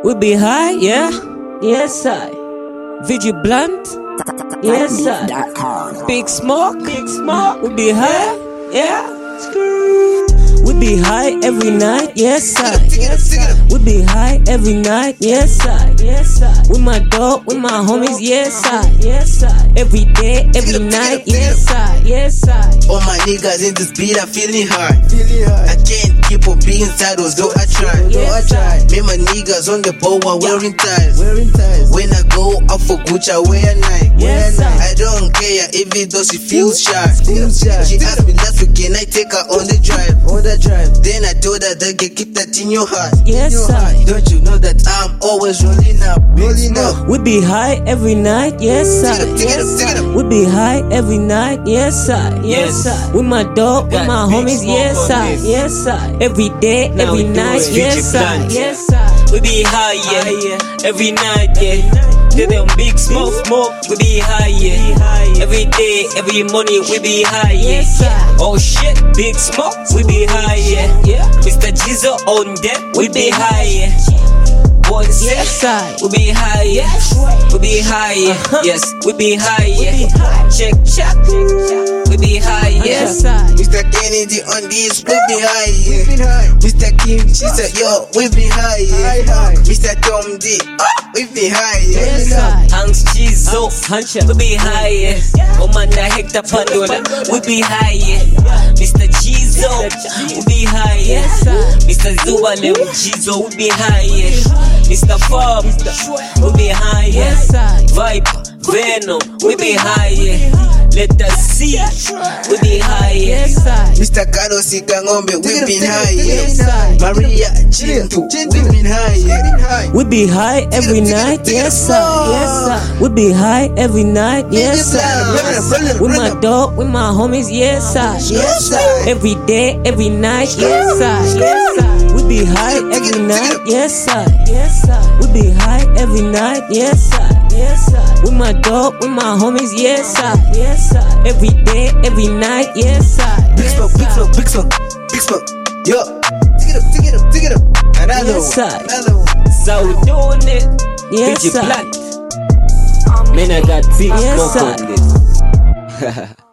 We be high, yeah? Yes, I. VG Blunt? Yes, I. Big Smoke? We be high, yeah? We be high every night, yes, I. We be high every night, yes, I. With my dog, with my homies, yes, I. Every day, every night, yes, I. All my niggas in this beat, I'm feeling hard. I can't keep on being saddles, though I try. Me my niggas on the boat while wearing ties. When I go out for Gucci, I wear Nike. I don't care if it does, she feels shy. She asked me last week, can I take her on the drive? Then I told her that can keep that in your heart. Don't you know that I'm always rolling up? We be high every night, yes, I. We be high every night, yes, I. With my dog, with my homies, yes, I. Every day, every night, yes, I. We be high, yeah, every night, yeah. They them big smoke, we be high, yeah. Every day, every morning, we be high, yeah. Oh shit, big smoke, we be high, yeah. Mr. Jizo on deck, we be high, yeah. Boys, yes, I. We be high, yeah. We be high, yeah. Yes, we be high, yeah. Check, we be high, yeah. Yes, I. Mr. Kennedy on this, we be high, yeah. Mr. Kim, she said, yo, we be high, yeah. Mr. Tom D, we be high, yeah. Yes, I. Hanks Chizo, we be high, yeah. Omanda Hector Pandora, we be high, yeah. Mr. Chizo, we be high, yeah. Mr. Zubalem Chizo, we be high, yeah. Mr. Fob, we be high, yeah. Viper, Venom, we be high, yeah. Let us see, we be high, yeah. Mr. Carlos Kangombe, we been high, yeah. Maria Chintu, we been high, yeah. We be high every night, yes, sir. We be high every night, yes, sir. With my dog, with my homies, yes, sir. Every day, every night, yes, sir. We be high every night, yes, sir. We be high every night, yes, sir. With my dog, with my homies, yes, sir. Every day, every night, yes, sir. Big smoke, yo. Take it up. Another one. So we doing it. Yes, VG sir. Blunt. Man, I got big smoke on this.